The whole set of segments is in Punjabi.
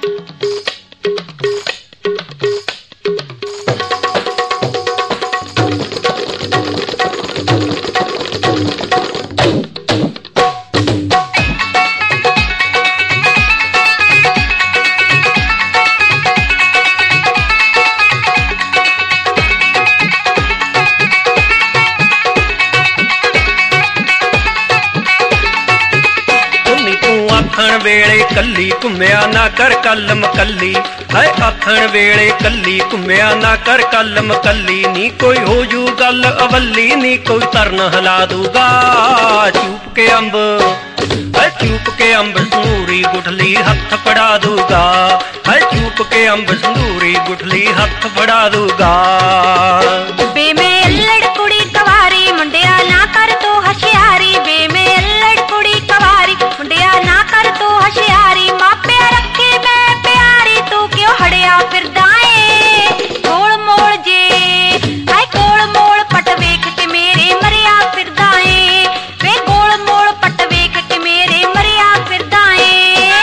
ਵੇਲੇ ਕੱਲੀ ਘੁੰਮਿਆ ਨਾ ਕਰ ਕਲਮ ਕੱਲੀ ਹੈ ਆਥਣ ਵੇਲੇ ਕੱਲੀ ਘੁੰਮਿਆ ਨਾ ਕਰ ਕਲਮ ਕੱਲੀ ਨੀ ਕੋਈ ਹੋ ਜੂ ਗੱਲ ਅਵੱਲੀ ਨੀ ਕੋਈ ਤਰਨ ਹਿਲਾ ਦੂਗਾ ਚੂਪ ਕੇ ਅੰਬ ਹੈ ਚੂਪ ਕੇ ਅੰਬ ਸੰਧੂਰੀ ਗੁਠਲੀ ਹੱਥ ਫੜਾ ਦੂਗਾ ਹੈ ਚੂਪ ਕੇ ਅੰਬ ਸੰਧੂਰੀ ਗੁਠਲੀ ਹੱਥ ਫੜਾ ਦੂਗਾ ਬੇ ਮੈਂ ਅਲੜ ਕੁੜੀ ਕਵਾਰੀ ਮੁੰਡਿਆ ਨਾ ਕਰ ਤੂੰ ਹਸ਼ਿਆਰੀ ਬੇ ਮੈਂ ਅਲੜ ਕੁੜੀ ਕਵਾਰੀ ਮੁੰਡਿਆ ਨਾ ਕਰ ਤੂੰ ਹਸ਼ਿਆਰੀ ਮਾਪਿਆ ਰੱਖੀ ਮੈਂ ਪਿਆਰੀ ਤੂੰ ਕਿਉਂ ਹੜਿਆ ਫਿਰਦਾ ਏ ਕੋਲ ਮੋੜ ਜੇ ਹਾਏ ਕੋਲ ਮੋੜ ਪਟ ਵੇਖ ਕੇ ਮੇਰੇ ਮਰਿਆ ਫਿਰਦਾ ਏ ਵੇ ਕੋਲ ਮੋੜ ਪਟ ਵੇਖ ਕੇ ਮੇਰੇ ਮਰਿਆ ਫਿਰਦਾ ਏ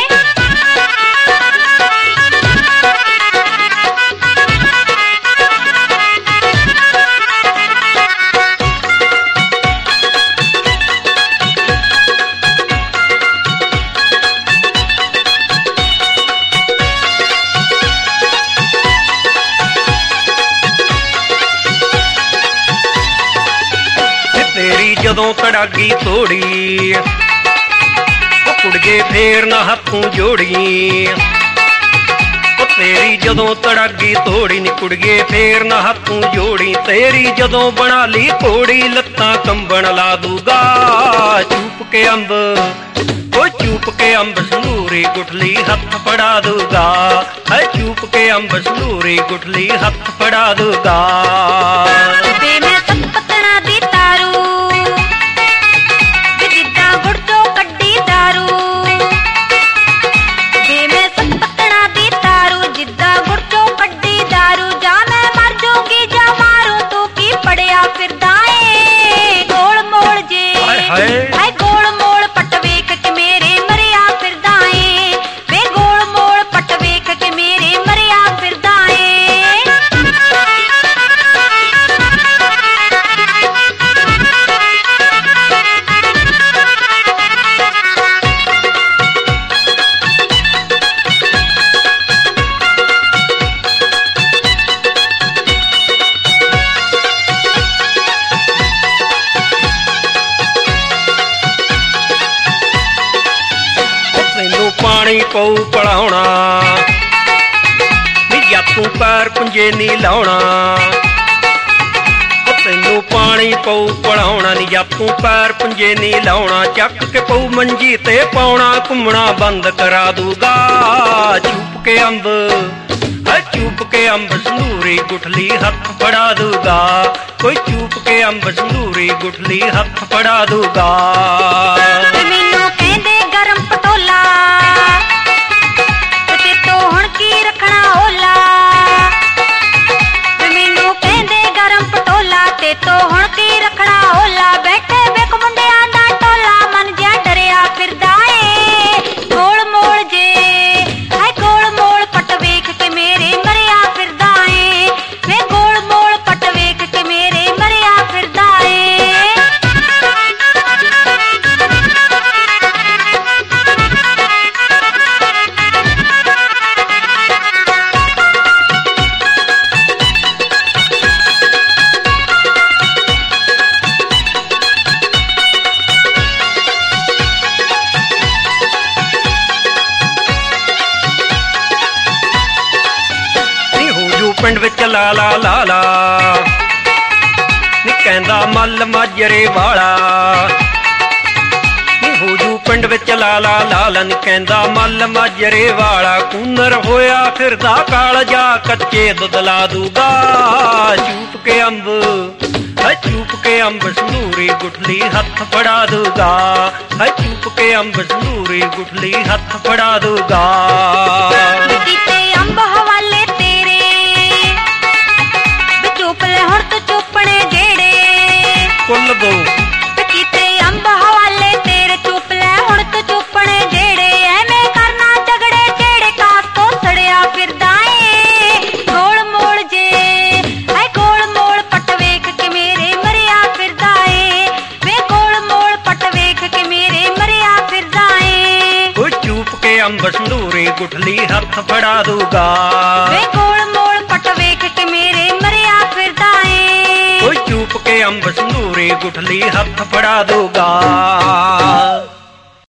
ਜਦੋਂ ਤੜਾਗੀ ਤੋੜੀ ਉਹ ਕੁੜਗੇ ਫੇਰ ਨਾ ਹੱਥੋਂ ਜੋੜੀ ਉਹ ਤੇਰੀ ਜਦੋਂ ਤੜਾਗੀ ਤੋੜੀ ਨੀ ਕੁੜਗੇ ਫੇਰ ਨਾ ਹੱਥੋਂ ਜੋੜੀ ਤੇਰੀ ਜਦੋਂ ਬਣਾ ਲਈ ਘੋੜੀ ਲੱਤਾਂ ਕੰਬਣ ਲਾ ਦੂਗਾ ਚੂਪ ਕੇ ਅੰਬ ਉਹ ਚੂਪ ਕੇ ਅੰਬ ਸੰਧੂਰੀ ਗੁਠਲੀ ਹੱਥ ਫੜਾ ਦੂਗਾ ਹੈ ਚੂਪ ਕੇ ਅੰਬ ਸੰਧੂਰੀ ਗੁਠਲੀ ਹੱਥ ਫੜਾ ਦੂਗਾ ਹਾਏ ਗੋਲ ਮੋਲ ਪੱਟ ਵੇਖ ਕੇ ਮੇਰੇ ਮਰਿਆ ਫਿਰਦਾ ਏ ਵੇ ਗੋਲ ਮੋਲ ਪੱਟ ਵੇਖ ਕੇ ਮੇਰੇ ਮਰਿਆ ਫਿਰਦਾ ਏ ਪਾਣੀ ਪਊ ਪੜਾਉਣਾ ਨੀ ਜਾਪੂ ਪੈਰ ਪੁੰਜੇ ਨੀ ਲਾਉਣਾ ਤੈਨੂੰ ਪਾਣੀ ਪਊ ਪੜਾਉਣਾ ਨੀ ਜਾਪੂ ਪੈਰ ਪੁੰਜੇ ਨੀ ਲਾਉਣਾ ਚੱਕ ਕੇ ਪਊ ਮੰਜੀ ਤੇ ਪਾਉਣਾ ਘੁੰਮਣਾ ਬੰਦ ਕਰਾ ਦੂਗਾ ਚੂਪ ਕੇ ਅੰਬ ਹੈ ਚੂਪ ਕੇ ਅੰਬ ਸੰਧੂਰੀ ਗੁਠਲੀ ਹੱਥ ਫੜਾ ਦੂਗਾ ਕੋਈ ਚੂਪ ਕੇ ਅੰਬ ਸੰਧੂਰੀ ਗੁਠਲੀ ਹੱਥ ਫੜਾ ਦੂਗਾ ਮੈਨੂੰ ਕਹਿੰਦੇ ਗਰਮ ਪਟੋਲਾ ਹੁਣ ਕੀ ਰੱਖਣਾ ਓਲਾ ਮੈਨੂੰ ਕਹਿੰਦੇ ਗਰਮ ਪਟੋਲਾ ਤੇ ਤੋ ਹੁਣ ਕੀ ਰੱਖਣਾ ਓਲਾ ਬੈਠੇ ਵੇਖ ਮੁੰਡਿਆਂ ਦਾ ਟੋਲਾ ਮਨ ਜਿਹਾ ਡਰਿਆ ਫਿਰਦਾ ਏ ਗੋਲ ਮੋਲ ਜੇ ਹਾਏ ਗੋਲ ਮੋਲ ਪੱਟ ਵੇਖ ਕੇ ਮੇਰੇ ਮਰਿਆ ਫਿਰਦਾ ਏ ਵੇ ਗੋਲ ਮੋਲ ਪੱਟ ਵੇਖ ਕੇ ਮੇਰੇ ਮਰਿਆ ਫਿਰਦਾ ਏ ਪਿੰਡ ਵਿੱਚ ਲਾ ਲਾ ਲਾ ਲਾ ਨੀ ਕਹਿੰਦਾ ਮੱਲ ਮਾਜਰੇ ਵਾਲਾ ਨੀ ਹੋ ਜੂ ਪਿੰਡ ਵਿੱਚ ਲਾ ਲਾ ਲਾ ਲਾ ਨੀ ਕਹਿੰਦਾ ਮੱਲ ਮਾਜਰੇ ਵਾਲਾ ਕੂਨਰ ਹੋਇਆ ਫਿਰਦਾ ਕਾਲ ਜਾ ਕੱਚੇ ਦੁੱਧ ਲਾ ਦੂਗਾ ਚੂਪ ਕੇ ਅੰਬ ਹੈ ਚੂਪ ਕੇ ਅੰਬ ਸੰਧੂਰੀ ਗੁਠਲੀ ਹੱਥ ਫੜਾ ਦੂਗਾ ਹੈ ਚੂਪ ਕੇ ਅੰਬ ਸੰਧੂਰੀ ਗੁਠਲੀ ਹੱਥ ਫੜਾ ਦੂਗਾ ਅੰਬ ਹਵਾਲੇ ਹੁਣ ਤੂੰ ਚੁੱਪਣੇ ਜਿਹੜੇ ਕੁੱਲ ਦੋ ਕੀਤੇ ਅੰਬ ਹਵਾਲੇ ਤੇਰੇ ਚੁੱਪ ਲੈ ਹੁਣ ਤੂੰ ਚੁੱਪਣੇ ਜਿਹੜੇ ਐਵੇਂ ਕਰਨਾ ਝਗੜੇ ਜਿਹੜੇ ਕਾਸ ਤੋਂ ਕੇ ਅੰਬ ਸੰਧੂਰੇ ਗੁਠਲੀ ਹੱਥ ਫੜਾ ਦੂਗਾ ਵੇ ਗੋਲ ਮੋਲ ਪਟ ਵੇਖ ਕੇ ਮੇਰੇ ਮਰਿਆ ਫਿਰਦਾ ਏ ਓਏ ਚੂਪ ਕੇ ਅੰਬ ਸੰਧੂਰੇ ਗੁਠਲੀ ਹੱਥ ਫੜਾ ਦੂਗਾ।